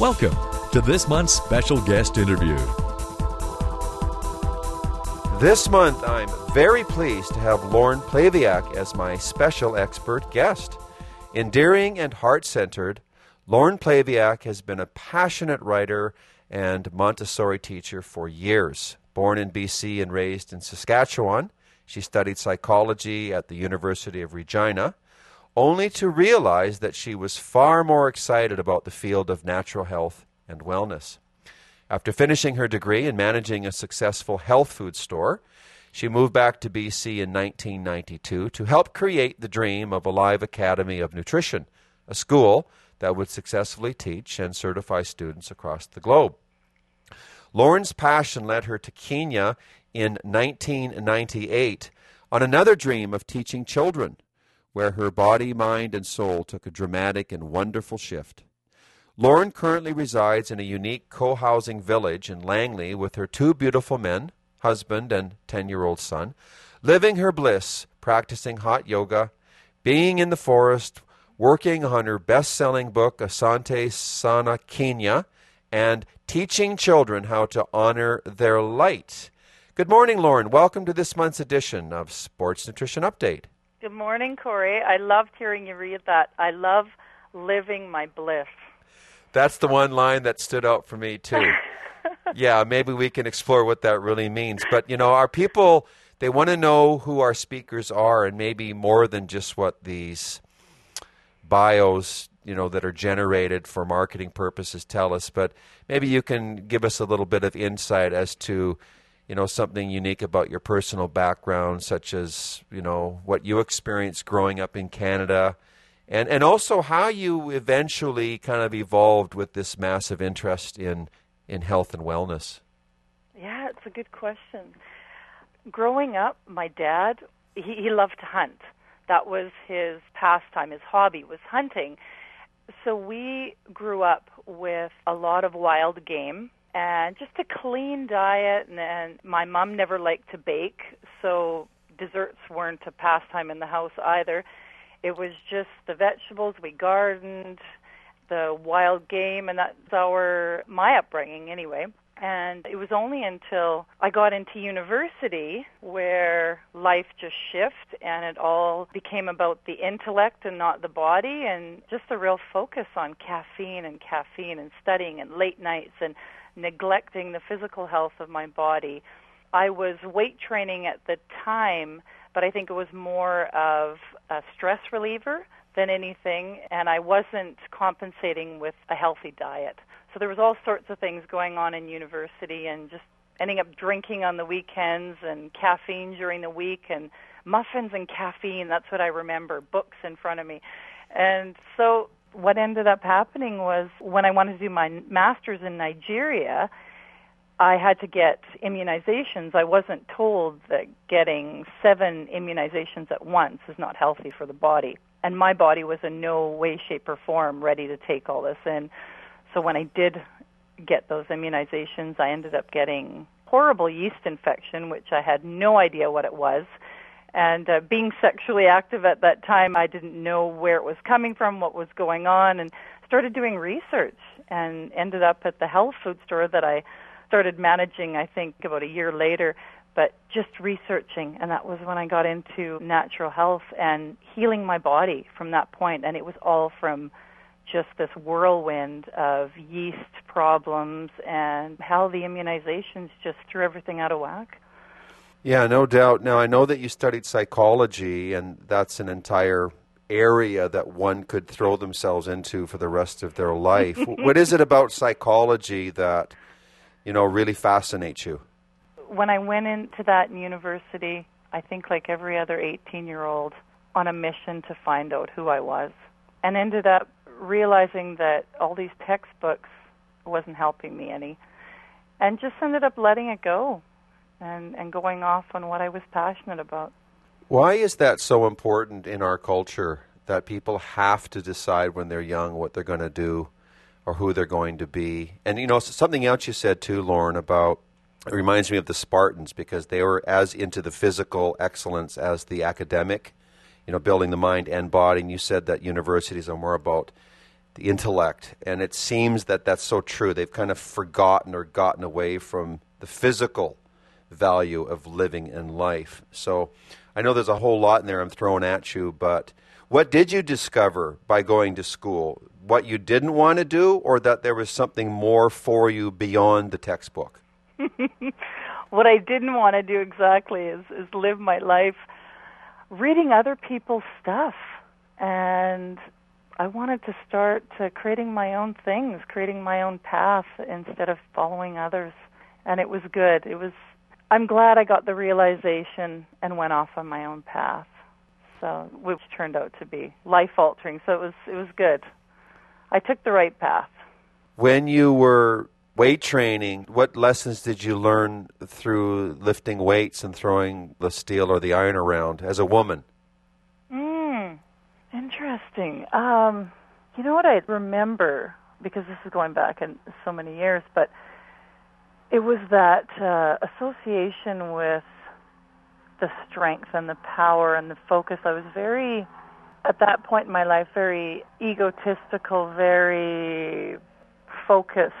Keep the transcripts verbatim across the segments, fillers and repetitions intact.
Welcome to this month's special guest interview. This month, I'm very pleased to have Lauren Plaviak as my special expert guest. Endearing and heart-centered, Lauren Plaviak has been a passionate writer and Montessori teacher for years. Born in B C and raised in Saskatchewan, she studied psychology at the University of Regina, only to realize that she was far more excited about the field of natural health and wellness. After finishing her degree and managing a successful health food store, she moved back to B C in nineteen ninety-two to help create the dream of Alive Academy of Nutrition, a school that would successfully teach and certify students across the globe. Lauren's passion led her to Kenya in nineteen ninety-eight on another dream of teaching children, where her body, mind, and soul took a dramatic and wonderful shift. Lauren currently resides in a unique co-housing village in Langley with her two beautiful men, husband and ten-year-old son, living her bliss, practicing hot yoga, being in the forest, working on her best-selling book, Asante Sana Kenya, and teaching children how to honor their light. Good morning, Lauren. Welcome to this month's edition of Sports Nutrition Update. Good morning, Corey. I loved hearing you read that. I love living my bliss. That's the one line that stood out for me, too. Yeah, maybe we can explore what that really means. But, you know, our people, they want to know who our speakers are, and maybe more than just what these bios, you know, that are generated for marketing purposes tell us. But maybe you can give us a little bit of insight as to, you know, something unique about your personal background, such as, you know, what you experienced growing up in Canada, and, and also how you eventually kind of evolved with this massive interest in, in health and wellness. Yeah, it's a good question. Growing up, my dad, he, he loved to hunt. That was his pastime, his hobby was hunting. So we grew up with a lot of wild game and just a clean diet, and, and my mom never liked to bake, so desserts weren't a pastime in the house either. It was just the vegetables, we gardened, the wild game, and that's our, my upbringing anyway. And it was only until I got into university where life just shifted and it all became about the intellect and not the body, and just a real focus on caffeine and caffeine and studying and late nights and neglecting the physical health of my body. I was weight training at the time, but I think it was more of a stress reliever than anything, and I wasn't compensating with a healthy diet. So there was all sorts of things going on in university, and just ending up drinking on the weekends and caffeine during the week, and muffins and caffeine, that's what I remember, books in front of me. And so what ended up happening was when I wanted to do my master's in Nigeria, I had to get immunizations. I wasn't told that getting seven immunizations at once is not healthy for the body. And my body was in no way, shape, or form ready to take all this in. So when I did get those immunizations, I ended up getting horrible yeast infection, which I had no idea what it was. And uh, being sexually active at that time, I didn't know where it was coming from, what was going on, and started doing research and ended up at the health food store that I started managing, I think, about a year later, but just researching. And that was when I got into natural health and healing my body from that point. And it was all from just this whirlwind of yeast problems and how the immunizations just threw everything out of whack. Yeah, no doubt. Now, I know that you studied psychology, and that's an entire area that one could throw themselves into for the rest of their life. What is it about psychology that, you know, really fascinates you? When I went into that in university, I think like every other eighteen-year-old, on a mission to find out who I was, and ended up realizing that all these textbooks wasn't helping me any, and just ended up letting it go and, and going off on what I was passionate about. Why is that so important in our culture, that people have to decide when they're young what they're going to do or who they're going to be? And, you know, something else you said too, Lauren, about, it reminds me of the Spartans, because they were as into the physical excellence as the academic, you know, building the mind and body. And you said that universities are more about the intellect. And it seems that that's so true. They've kind of forgotten or gotten away from the physical value of living in life. So I know there's a whole lot in there I'm throwing at you, but what did you discover by going to school? What you didn't want to do, or that there was something more for you beyond the textbook? What I didn't want to do exactly is, is live my life reading other people's stuff. And I wanted to start to creating my own things, creating my own path instead of following others. And it was good. It was. I'm glad I got the realization and went off on my own path. So, which turned out to be life-altering. So it was it was good. I took the right path. When you were weight training, what lessons did you learn through lifting weights and throwing the steel or the iron around as a woman? Mm, interesting. Um, you know what I remember, because this is going back in so many years, but it was that uh, association with the strength and the power and the focus. I was very, at that point in my life, very egotistical, very focused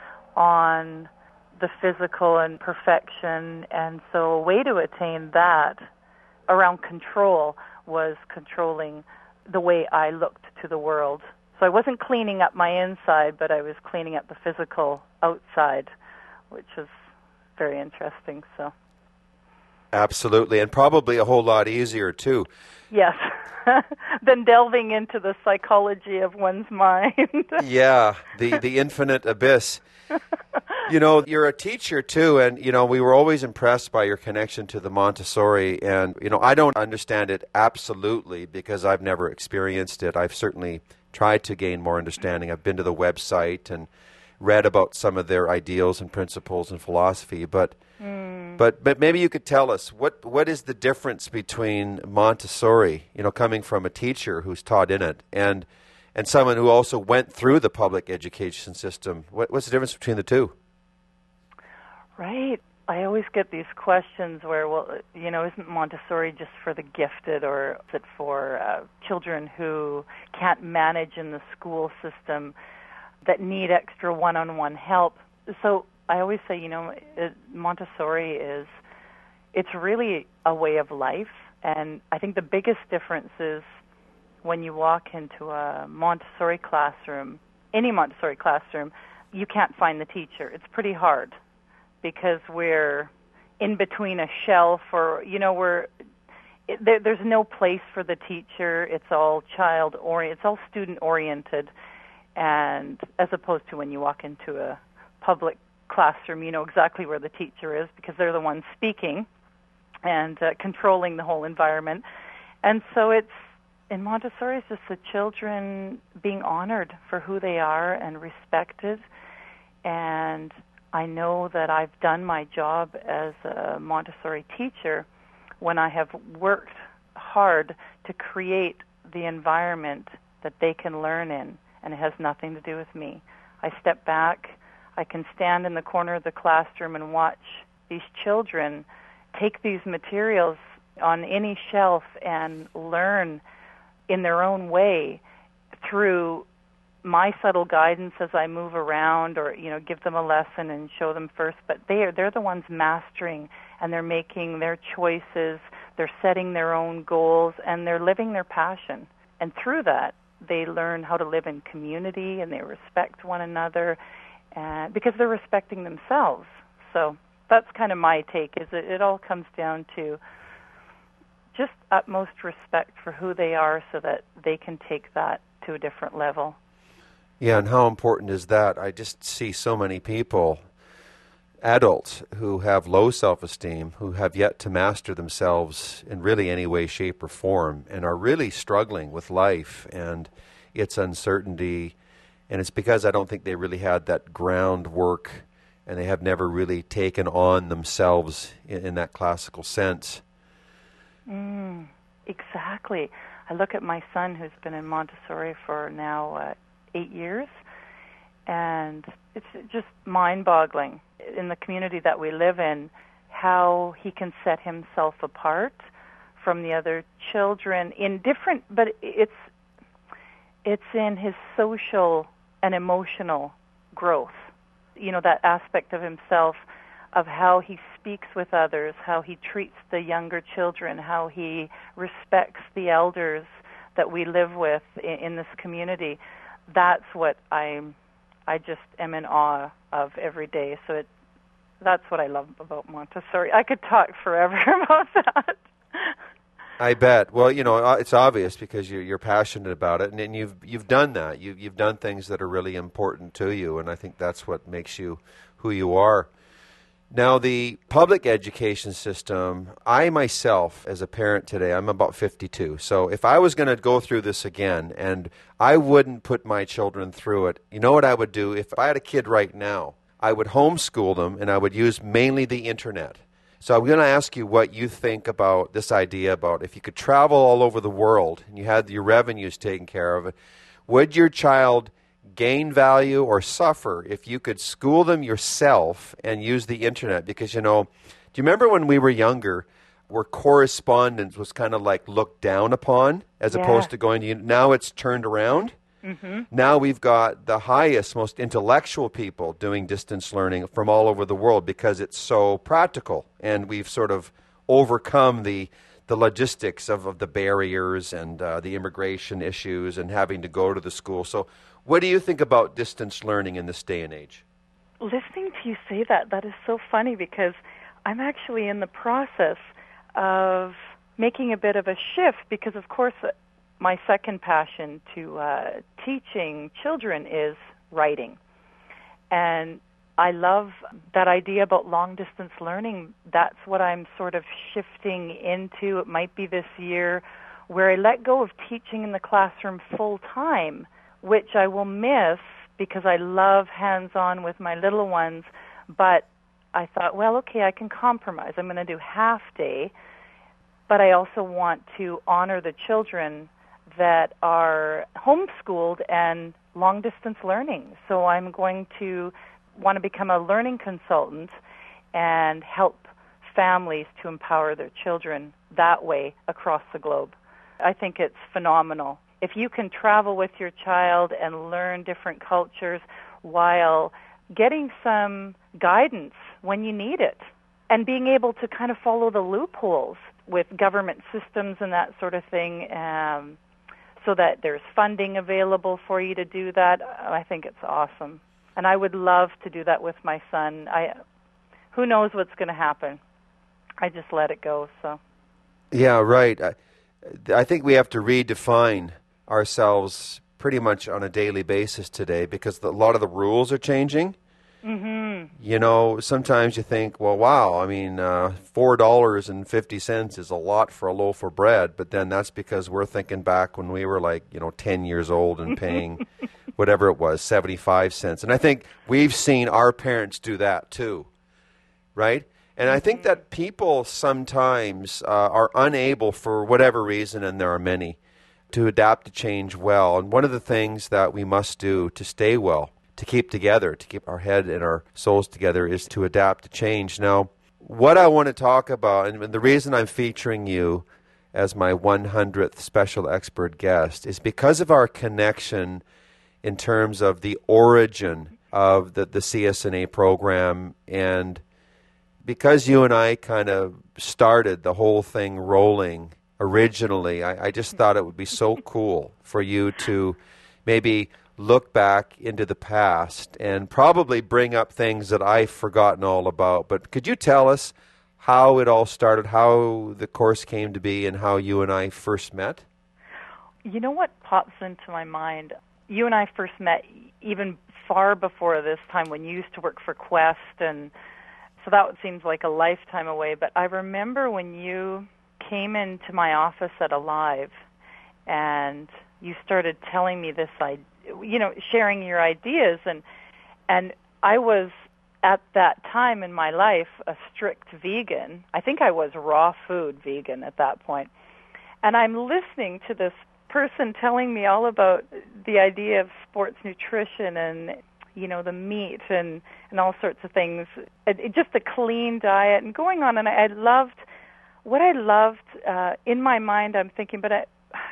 on the physical and perfection. And so a way to attain that around control was controlling the way I looked to the world. So I wasn't cleaning up my inside, but I was cleaning up the physical outside, which was very interesting. So, absolutely, and probably a whole lot easier too. Yes, than delving into the psychology of one's mind. Yeah, the the infinite abyss. You know, you're a teacher too, and you know we were always impressed by your connection to the Montessori. And you know, I don't understand it absolutely because I've never experienced it. I've certainly tried to gain more understanding. I've been to the website and read about some of their ideals and principles and philosophy, but mm. but but maybe you could tell us what what is the difference between Montessori, you know, coming from a teacher who's taught in it, and and someone who also went through the public education system. What, what's the difference between the two? Right. I always get these questions where, well, you know, isn't Montessori just for the gifted, or is it for uh, children who can't manage in the school system, that need extra one-on-one help? So I always say, you know, it, Montessori is, it's really a way of life. And I think the biggest difference is when you walk into a Montessori classroom, any Montessori classroom, you can't find the teacher. It's pretty hard because we're in between a shelf, or, you know, we're, it, there, there's no place for the teacher. It's all child-oriented, it's all student-oriented. And as opposed to when you walk into a public classroom, you know exactly where the teacher is because they're the ones speaking and uh, controlling the whole environment. And so it's, in Montessori, it's just the children being honored for who they are and respected. And I know that I've done my job as a Montessori teacher when I have worked hard to create the environment that they can learn in. And it has nothing to do with me. I step back, I can stand in the corner of the classroom and watch these children take these materials on any shelf and learn in their own way through my subtle guidance as I move around, or, you know, give them a lesson and show them first. But they are, they're the ones mastering, and they're making their choices, they're setting their own goals, and they're living their passion. And through that, they learn how to live in community, and they respect one another, uh, because they're respecting themselves. So that's kind of my take, is it, it all comes down to just utmost respect for who they are so that they can take that to a different level. Yeah, and how important is that? I just see so many people, adults, who have low self-esteem, who have yet to master themselves in really any way, shape, or form, and are really struggling with life and its uncertainty. And it's because I don't think they really had that groundwork, and they have never really taken on themselves in, in that classical sense. Mm, exactly. I look at my son, who's been in Montessori for now uh, eight years, and it's just mind-boggling in the community that we live in, how he can set himself apart from the other children in different, but it's it's in his social and emotional growth. You know, that aspect of himself, of how he speaks with others, how he treats the younger children, how he respects the elders that we live with in, in this community. That's what I'm, I just am in awe of every day. So it, that's what I love about Montessori. I could talk forever about that. I bet. Well, you know, it's obvious because you're, you're passionate about it, and, and you've you've done that. You, you've done things that are really important to you, and I think that's what makes you who you are. Now, the public education system, I myself, as a parent today, I'm about fifty-two. So if I was going to go through this again, and I wouldn't put my children through it, you know what I would do? If I had a kid right now, I would homeschool them, and I would use mainly the internet. So I'm going to ask you what you think about this idea about if you could travel all over the world and you had your revenues taken care of, would your child gain value or suffer if you could school them yourself and use the internet? Because, you know, do you remember when we were younger where correspondence was kind of like looked down upon as yeah. opposed to going to, now it's turned around? Mm-hmm. Now we've got the highest, most intellectual people doing distance learning from all over the world because it's so practical, and we've sort of overcome the the logistics of, of the barriers and uh, the immigration issues and having to go to the school. So what do you think about distance learning in this day and age? Listening to you say that, that is so funny because I'm actually in the process of making a bit of a shift because, of course, my second passion to uh, teaching children is writing. And I love that idea about long-distance learning. That's what I'm sort of shifting into. It might be this year where I let go of teaching in the classroom full-time, which I will miss because I love hands-on with my little ones. But I thought, well, okay, I can compromise. I'm going to do half-day, but I also want to honor the children that are homeschooled and long-distance learning. So I'm going to want to become a learning consultant and help families to empower their children that way across the globe. I think it's phenomenal. If you can travel with your child and learn different cultures while getting some guidance when you need it and being able to kind of follow the loopholes with government systems and that sort of thing, um, so that there's funding available for you to do that, I think it's awesome. And I would love to do that with my son. I, who knows what's going to happen? I just let it go. So. Yeah, right. I, I think we have to redefine ourselves pretty much on a daily basis today because the, a lot of the rules are changing. Mm-hmm. You know, sometimes you think, well, wow, I mean, uh, four dollars and fifty cents is a lot for a loaf of bread, but then that's because we're thinking back when we were like, you know, ten years old and paying whatever it was, seventy-five cents. And I think we've seen our parents do that too, right? And I think that people sometimes uh, are unable, for whatever reason, and there are many, to adapt to change well. And one of the things that we must do to stay well, to keep together, to keep our head and our souls together, is to adapt to change. Now, what I want to talk about, and the reason I'm featuring you as my one hundredth special expert guest, is because of our connection in terms of the origin of the, the C S N A program, and because you and I kind of started the whole thing rolling originally, I, I just thought it would be so cool for you to maybe look back into the past and probably bring up things that I've forgotten all about. But could you tell us how it all started, how the course came to be, and how you and I first met? You know what pops into my mind? You and I first met even far before this time when you used to work for Quest, and so that seems like a lifetime away. But I remember when you came into my office at Alive and you started telling me this idea, you know, sharing your ideas, and and I was at that time in my life a strict vegan. I think I was raw food vegan at that point. And I'm listening to this person telling me all about the idea of sports nutrition and, you know, the meat and, and all sorts of things, it, it, just a clean diet and going on. And I, I loved, what I loved, uh, in my mind I'm thinking, but I,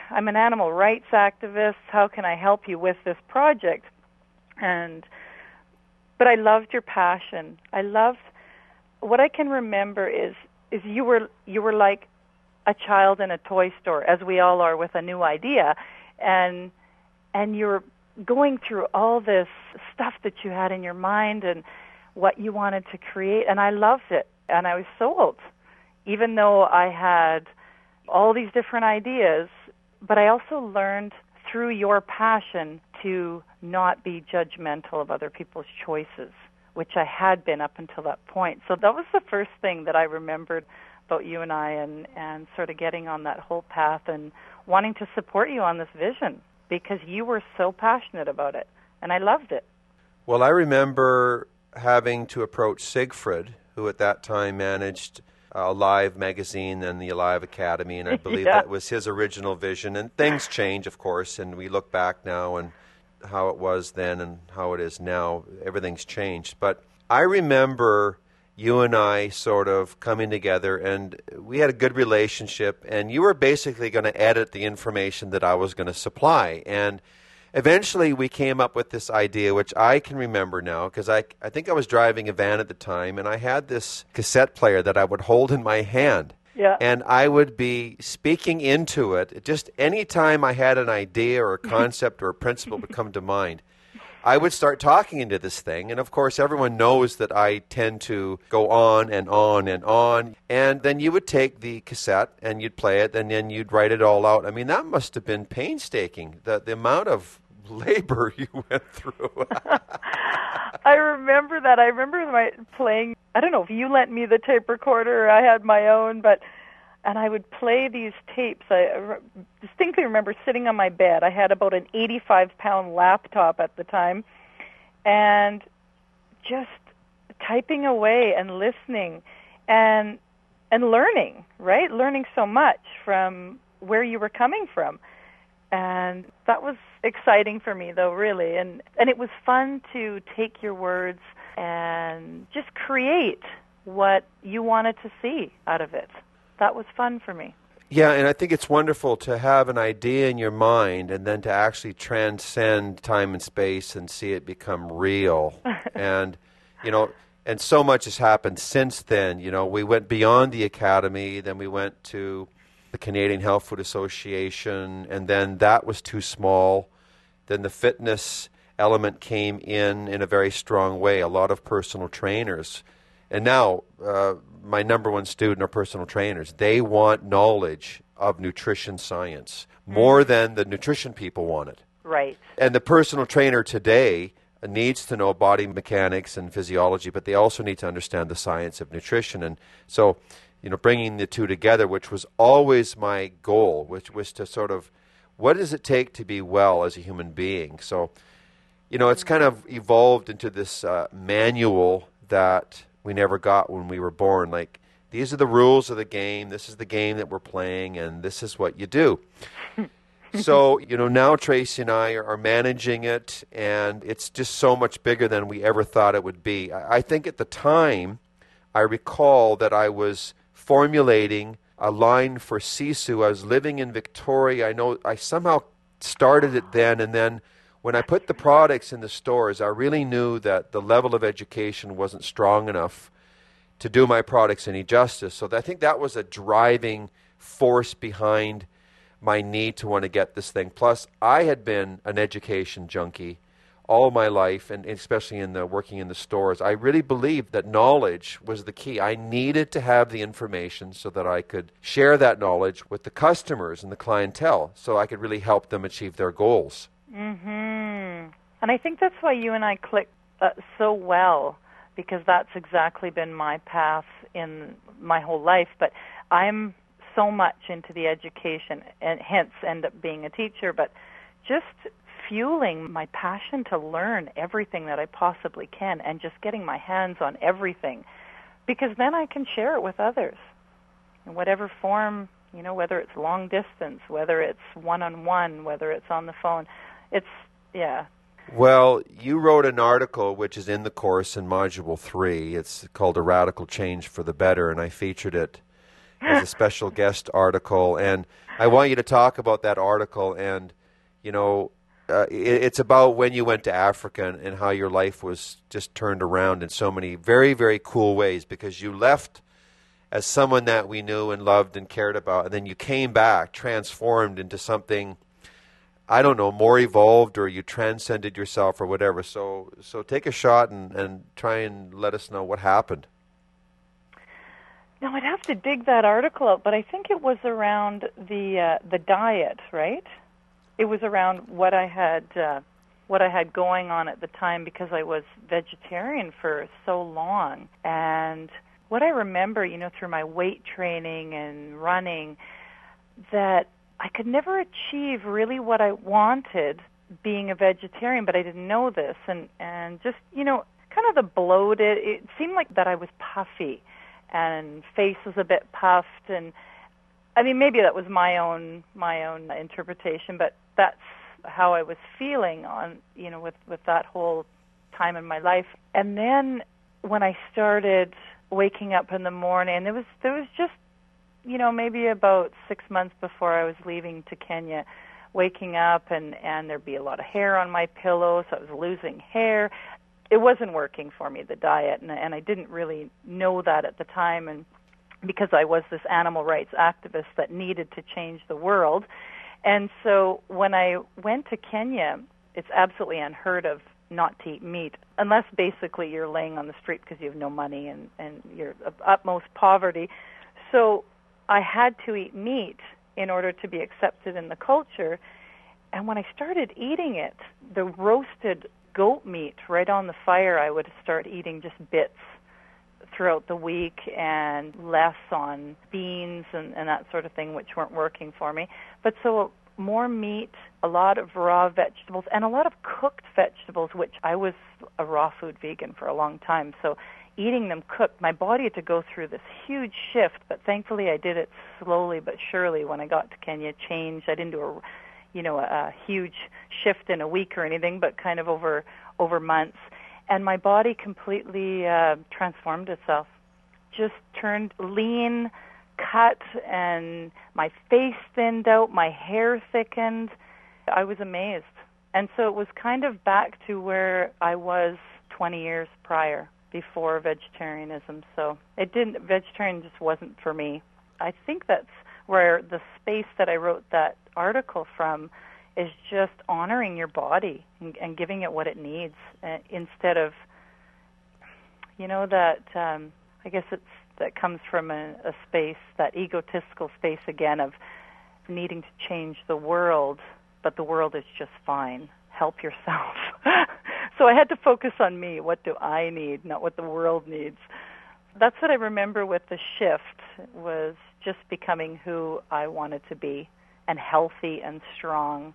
I'm an animal rights activist. How can I help you with this project? And but I loved your passion. I loved what I can remember is is you were you were like a child in a toy store, as we all are with a new idea, and and you're going through all this stuff that you had in your mind and what you wanted to create, and I loved it, and I was sold, even though I had all these different ideas. But I also learned through your passion to not be judgmental of other people's choices, which I had been up until that point. So that was the first thing that I remembered about you and I, and, and sort of getting on that whole path and wanting to support you on this vision, because you were so passionate about it, and I loved it. Well, I remember having to approach Siegfried, who at that time managed Alive magazine and the Alive Academy, and I believe yeah. that was his original vision. And things change, of course, and we look back now and how it was then and how it is now. Everything's changed. But I remember you and I sort of coming together, and we had a good relationship, and you were basically going to edit the information that I was going to supply. And eventually we came up with this idea, which I can remember now, because I, I think I was driving a van at the time, and I had this cassette player that I would hold in my hand. Yeah. And I would be speaking into it. Just any time I had an idea or a concept or a principle would come to mind, I would start talking into this thing. And of course, everyone knows that I tend to go on and on and on. And then you would take the cassette and you'd play it, and then you'd write it all out. I mean, that must have been painstaking, the, the amount of labor you went through. I remember that. I remember my playing, I don't know if you lent me the tape recorder or I had my own, but, and I would play these tapes. I distinctly remember sitting on my bed. I had about an eighty-five pound laptop at the time, and just typing away and listening and and learning, right? Learning so much from where you were coming from. And that was exciting for me, though, really. And and it was fun to take your words and just create what you wanted to see out of it. That was fun for me. Yeah, and I think it's wonderful to have an idea in your mind and then to actually transcend time and space and see it become real. and, you know, and so much has happened since then. You know, we went beyond the Academy, then we went to the Canadian Health Food Association, and then that was too small. Then the fitness element came in in a very strong way, a lot of personal trainers. And now uh, my number one student are personal trainers. They want knowledge of nutrition science more mm. than the nutrition people want it. Right. And the personal trainer today needs to know body mechanics and physiology, but they also need to understand the science of nutrition. And so, you know, bringing the two together, which was always my goal, which was to sort of, what does it take to be well as a human being? So, you know, it's kind of evolved into this uh, manual that we never got when we were born. Like, these are the rules of the game, this is the game that we're playing, and this is what you do. So, you know, now Tracy and I are, are managing it, and it's just so much bigger than we ever thought it would be. I, I think at the time, I recall that I was formulating a line for Sisu. I was living in Victoria. I know I somehow started it then, and then when I put the products in the stores, I really knew that the level of education wasn't strong enough to do my products any justice. So I think that was a driving force behind my need to want to get this thing. Plus, I had been an education junkie all my life, and especially in the working in the stores. I really believed that knowledge was the key. I needed to have the information so that I could share that knowledge with the customers and the clientele so I could really help them achieve their goals. Mm-hmm. And I think that's why you and I clicked uh, so well, because that's exactly been my path in my whole life. But I'm so much into the education, and hence end up being a teacher, but just fueling my passion to learn everything that I possibly can and just getting my hands on everything, because then I can share it with others in whatever form, you know, whether it's long distance, whether it's one-on-one, whether it's on the phone. It's, yeah. Well, you wrote an article which is in the course in Module three. It's called A Radical Change for the Better, and I featured it as a special guest article. And I want you to talk about that article. And, you know, uh, it, it's about when you went to Africa and, and how your life was just turned around in so many very, very cool ways, because you left as someone that we knew and loved and cared about, and then you came back transformed into something, I don't know, more evolved, or you transcended yourself or whatever. So so take a shot and, and try and let us know what happened. No, I'd have to dig that article out, but I think it was around the uh, the diet, right? It was around what I had uh, what I had going on at the time, because I was vegetarian for so long. And what I remember, you know, through my weight training and running, that I could never achieve really what I wanted being a vegetarian, but I didn't know this. And, and just, you know, kind of the bloated, it seemed like that I was puffy and face was a bit puffed. And I mean, maybe that was my own, my own interpretation, but that's how I was feeling on, you know, with, with that whole time in my life. And then when I started waking up in the morning, there was, there was just, you know, maybe about six months before I was leaving to Kenya, waking up and, and there'd be a lot of hair on my pillow, so I was losing hair. It wasn't working for me, the diet, and, and I didn't really know that at the time, and because I was this animal rights activist that needed to change the world. And so when I went to Kenya, it's absolutely unheard of not to eat meat, unless basically you're laying on the street because you have no money and, and you're of utmost poverty. So I had to eat meat in order to be accepted in the culture. And when I started eating it, the roasted goat meat right on the fire, I would start eating just bits throughout the week and less on beans and, and that sort of thing, which weren't working for me. But so more meat, a lot of raw vegetables, and a lot of cooked vegetables, which I was a raw food vegan for a long time. So eating them cooked, my body had to go through this huge shift, but thankfully I did it slowly but surely. When I got to Kenya, changed. I didn't do a, you know, a, a huge shift in a week or anything, but kind of over over months. And my body completely uh, transformed itself, just turned lean, cut, and my face thinned out, my hair thickened. I was amazed. And so it was kind of back to where I was twenty years prior, before vegetarianism. So it didn't, vegetarian just wasn't for me. I think that's where the space that I wrote that article from is just honoring your body and, and giving it what it needs, uh, instead of, you know, that, um, I guess it's, that comes from a, a space, that egotistical space again of needing to change the world, but the world is just fine. Help yourself. So I had to focus on me. What do I need, not what the world needs. That's what I remember with the shift, was just becoming who I wanted to be, and healthy and strong,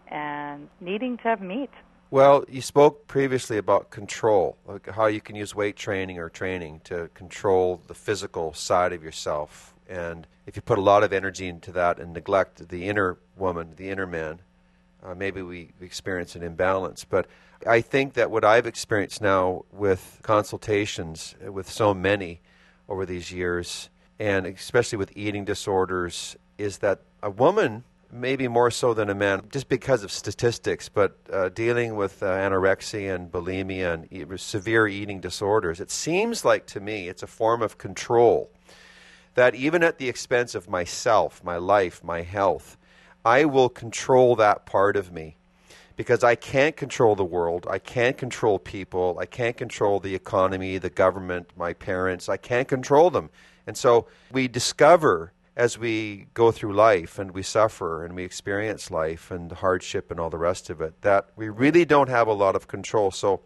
and needing to have meat. Well, you spoke previously about control, like how you can use weight training or training to control the physical side of yourself. And if you put a lot of energy into that and neglect the inner woman, the inner man, uh, maybe we experience an imbalance. But I think that what I've experienced now with consultations with so many over these years, and especially with eating disorders, is that a woman, maybe more so than a man, just because of statistics, but uh, dealing with uh, anorexia and bulimia and e- severe eating disorders, it seems like to me it's a form of control, that even at the expense of myself, my life, my health, I will control that part of me, because I can't control the world, I can't control people, I can't control the economy, the government, my parents, I can't control them. And so we discover as we go through life and we suffer and we experience life and hardship and all the rest of it, that we really don't have a lot of control. So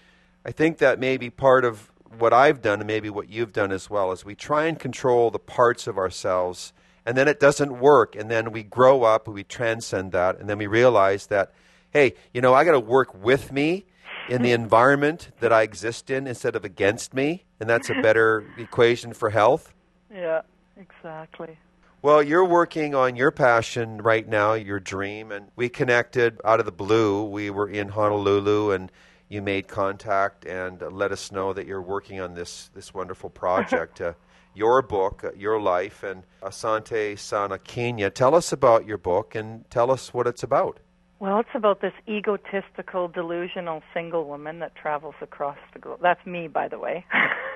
I think that maybe part of what I've done, and maybe what you've done as well, is we try and control the parts of ourselves, and then it doesn't work, and then we grow up, we transcend that, and then we realize that, hey, you know, I got to work with me in the environment that I exist in instead of against me, and that's a better equation for health. Yeah, exactly. Well, you're working on your passion right now, your dream, and we connected out of the blue. We were in Honolulu, and you made contact and let us know that you're working on this this wonderful project. uh, your book, uh, Your Life, and Asante Sana Kenya. Tell us about your book and tell us what it's about. Well, it's about this egotistical, delusional single woman that travels across the globe. That's me, by the way.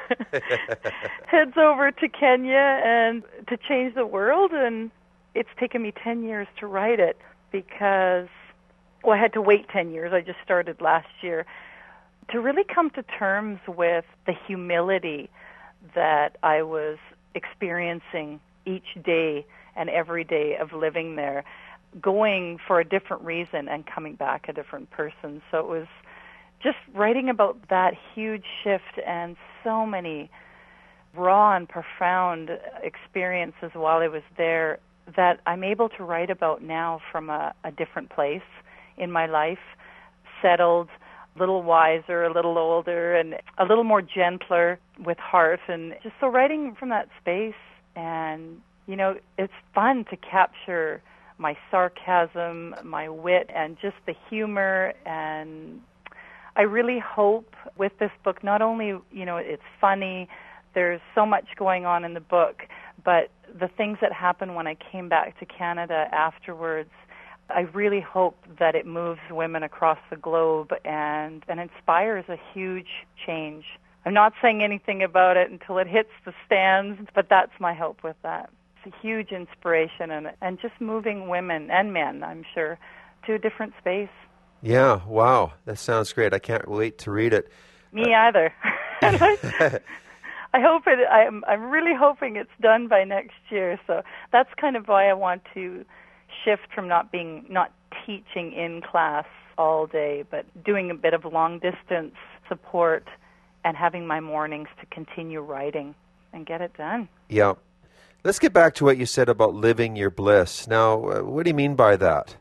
Heads over to Kenya and to change the world, and it's taken me ten years to write it because, well, I had to wait ten years. I just started last year to really come to terms with the humility that I was experiencing each day and every day of living there, going for a different reason and coming back a different person. So it was just writing about that huge shift and so many raw and profound experiences while I was there that I'm able to write about now from a, a different place in my life, settled, a little wiser, a little older, and a little more gentler with heart. And just so writing from that space, and, you know, it's fun to capture my sarcasm, my wit, and just the humor. And I really hope with this book, not only, you know, it's funny, there's so much going on in the book, but the things that happened when I came back to Canada afterwards, I really hope that it moves women across the globe and, and inspires a huge change. I'm not saying anything about it until it hits the stands, but that's my hope with that. It's a huge inspiration and and just moving women and men, I'm sure, to a different space. Yeah, wow. That sounds great. I can't wait to read it. Me uh, either. I, I hope it, I'm, I'm really hoping it's done by next year. So that's kind of why I want to shift from not being, not teaching in class all day, but doing a bit of long distance support and having my mornings to continue writing and get it done. Yeah. Let's get back to what you said about living your bliss. Now, uh, what do you mean by that?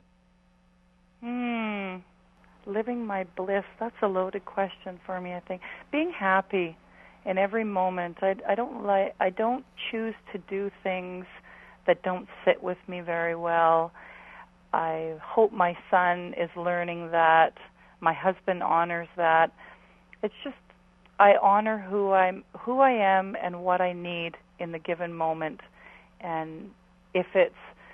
Hmm. Living my bliss, that's a loaded question for me, I think. Being happy in every moment. I, I don't like, I don't choose to do things that don't sit with me very well. I hope my son is learning that. My husband honors that. It's just, I honor who I'm, who I am and what I need in the given moment. And if it's,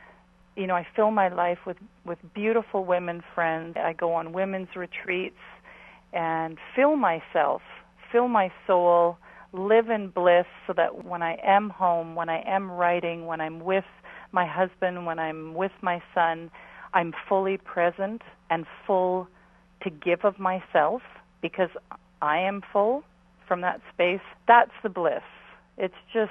you know, I fill my life with, with beautiful women friends. I go on women's retreats and fill myself, fill my soul, live in bliss so that when I am home, when I am writing, when I'm with my husband, when I'm with my son, I'm fully present and full to give of myself because I am full from that space. That's the bliss. It's just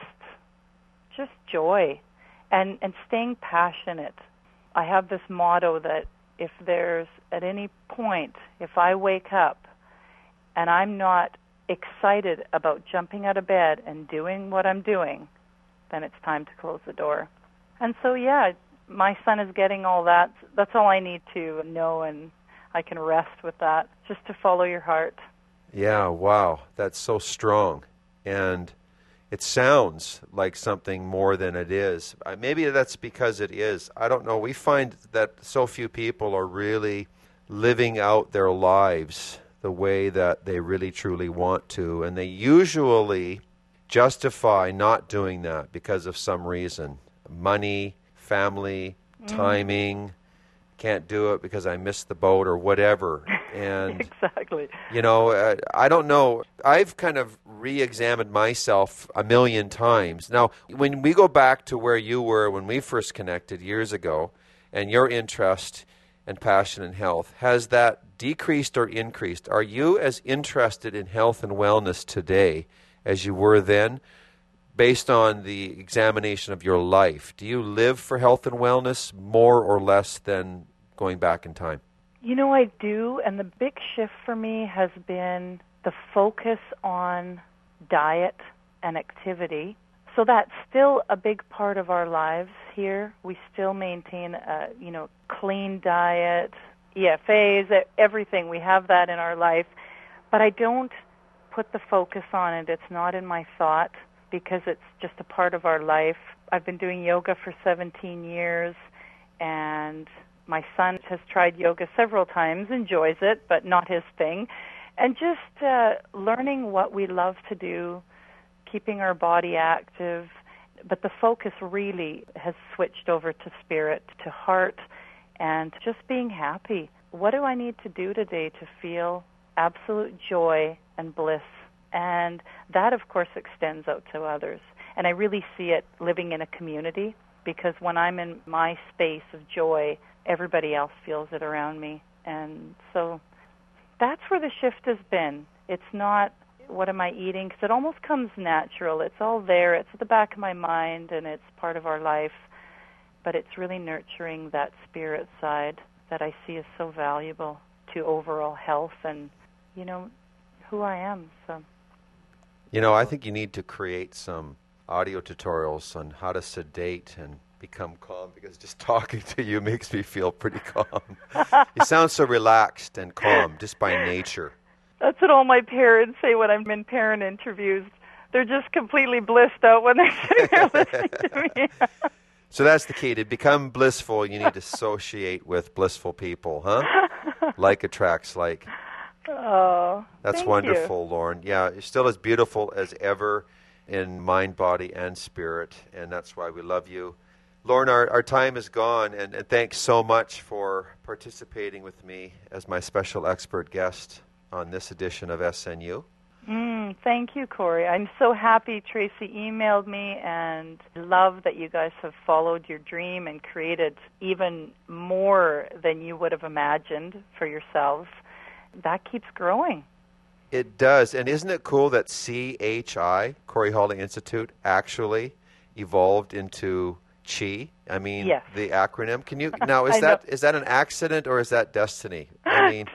just joy and, and staying passionate. I have this motto that if there's, at any point, if I wake up and I'm not excited about jumping out of bed and doing what I'm doing, then it's time to close the door. And so, yeah, my son is getting all that. That's all I need to know, and I can rest with that, just to follow your heart. Yeah, wow, that's so strong. And it sounds like something more than it is. Uh, maybe that's because it is. I don't know. We find that so few people are really living out their lives the way that they really truly want to. And they usually justify not doing that because of some reason. Money, family, mm. timing, can't do it because I missed the boat or whatever. And exactly. You know, uh, I don't know. I've kind of re-examined myself a million times. Now, when we go back to where you were when we first connected years ago, and your interest and passion in health, has that decreased or increased? Are you as interested in health and wellness today as you were then, based on the examination of your life? Do you live for health and wellness more or less than going back in time? You know, I do, and the big shift for me has been the focus on diet and activity. So that's still a big part of our lives here. We still maintain a, you know, clean diet, E F As, everything. We have that in our life. But I don't put the focus on it. It's not in my thought because it's just a part of our life. I've been doing yoga for seventeen years, and my son has tried yoga several times, enjoys it, but not his thing. And just uh, learning what we love to do, keeping our body active. But the focus really has switched over to spirit, to heart, and just being happy. What do I need to do today to feel absolute joy and bliss? And that, of course, extends out to others. And I really see it living in a community, because when I'm in my space of joy, everybody else feels it around me. And so that's where the shift has been. It's not, what am I eating? Because it almost comes natural. It's all there. It's at the back of my mind, and it's part of our life. But it's really nurturing that spirit side that I see is so valuable to overall health and, you know, who I am. So, you know, I think you need to create some audio tutorials on how to sedate and become calm, because just talking to you makes me feel pretty calm. You sound so relaxed and calm just by nature. That's what all my parents say when I'm in parent interviews. They're just completely blissed out when they're sitting there listening to me. So that's the key. To become blissful, you need to associate with blissful people, huh? Like attracts like. Oh, that's thank wonderful, you. Lauren. Yeah, you're still as beautiful as ever in mind, body, and spirit, and that's why we love you. Lauren, our, our time is gone, and, and thanks so much for participating with me as my special expert guest on this edition of S N U. Mm, thank you, Corey. I'm so happy Tracy emailed me, and love that you guys have followed your dream and created even more than you would have imagined for yourselves. That keeps growing. It does. And isn't it cool that C H I, Corey Holly Institute, actually evolved into Chi? I mean, yes. The acronym. Can you now is that is that an accident or is that destiny? I mean,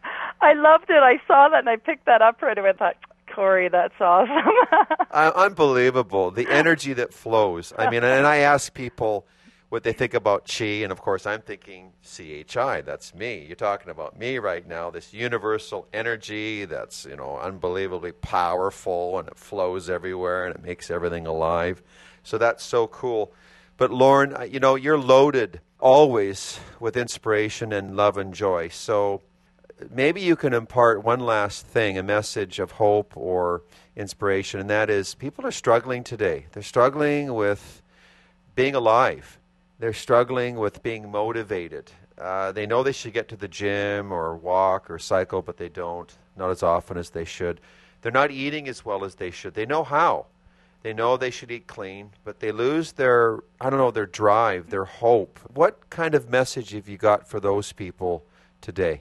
I loved it. I saw that and I picked that up right away. I thought, Corey, that's awesome. uh, unbelievable. The energy that flows. I mean, and I ask people what they think about Chi, and of course I'm thinking C H I, that's me. You're talking about me right now, this universal energy that's, you know, unbelievably powerful, and it flows everywhere and it makes everything alive. So that's so cool. But Lauren, you know, you're loaded always with inspiration and love and joy. So maybe you can impart one last thing, a message of hope or inspiration, and that is people are struggling today. They're struggling with being alive. They're struggling with being motivated. Uh, they know they should get to the gym or walk or cycle, but they don't, not as often as they should. They're not eating as well as they should. They know how. They know they should eat clean, but they lose their, I don't know, their drive, their hope. What kind of message have you got for those people today?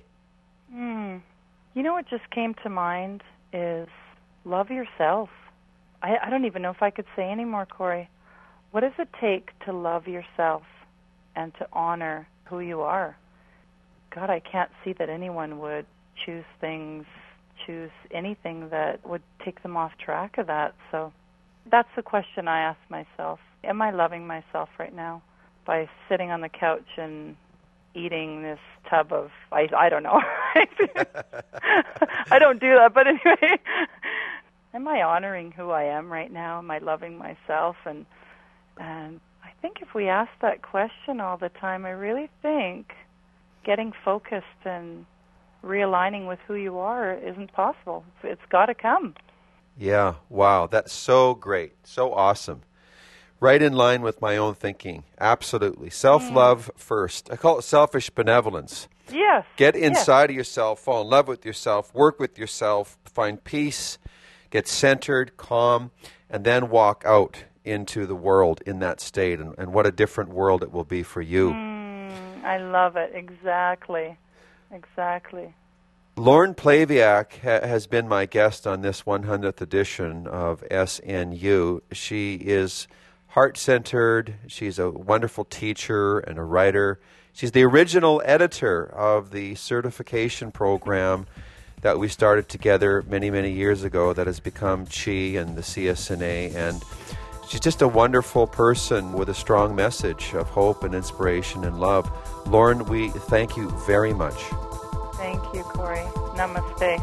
Mm. You know what just came to mind is love yourself. I, I don't even know if I could say any more, Corey. What does it take to love yourself and to honor who you are? God, I can't see that anyone would choose things, choose anything that would take them off track of that. So that's the question I ask myself. Am I loving myself right now by sitting on the couch and eating this tub of ice? I don't know. I don't do that, but anyway. Am I honoring who I am right now? Am I loving myself? And and I think if we ask that question all the time, I really think getting focused and realigning with who you are isn't possible. It's got to come. Yeah, wow, that's so great, so awesome. Right in line with my own thinking, absolutely. Self-love mm. first. I call it selfish benevolence. Yes. Get inside yes. of yourself, fall in love with yourself, work with yourself, find peace, get centered, calm, and then walk out into the world in that state. And, and what a different world it will be for you. Mm, I love it. Exactly. Exactly. Lauren Plaviak ha- has been my guest on this one hundredth edition of S N U. She is heart-centered. She's a wonderful teacher and a writer. She's the original editor of the certification program that we started together many, many years ago that has become Chi and the C S N A. And she's just a wonderful person with a strong message of hope and inspiration and love. Lauren, we thank you very much. Thank you, Corey. Namaste.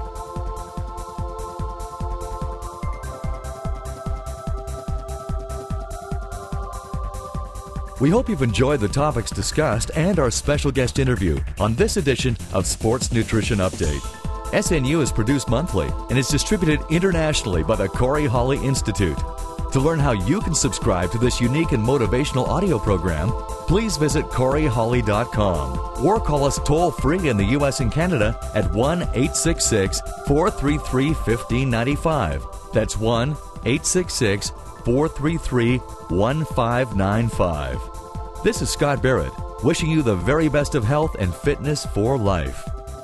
We hope you've enjoyed the topics discussed and our special guest interview on this edition of Sports Nutrition Update. S N U is produced monthly and is distributed internationally by the Corey Holly Institute. To learn how you can subscribe to this unique and motivational audio program, please visit corey holly dot com or call us toll-free in the U S and Canada at one eight six six, four three three, one five nine five. That's one eight six six, four three three, one five nine five. This is Scott Barrett, wishing you the very best of health and fitness for life.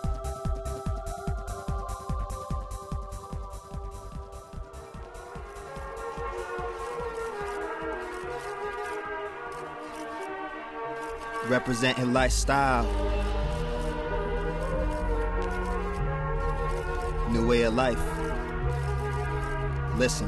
Representing lifestyle, new way of life. Listen,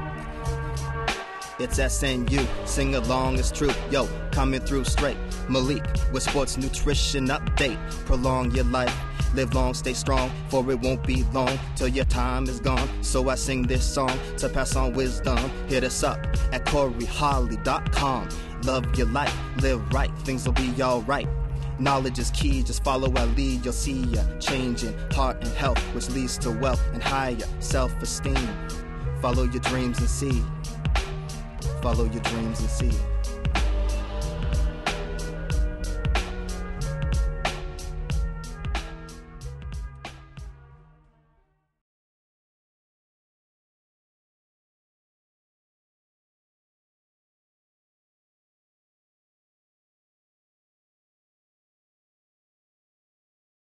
it's S N U, sing along, it's true. Yo, coming through straight. Malik with sports nutrition update. Prolong your life, live long, stay strong, for it won't be long till your time is gone. So I sing this song to pass on wisdom. Hit us up at corey holly dot com. Love your life, live right, things will be alright. Knowledge is key, just follow our lead. You'll see ya changing heart and health, which leads to wealth and higher self-esteem. Follow your dreams and see. Follow your dreams and see.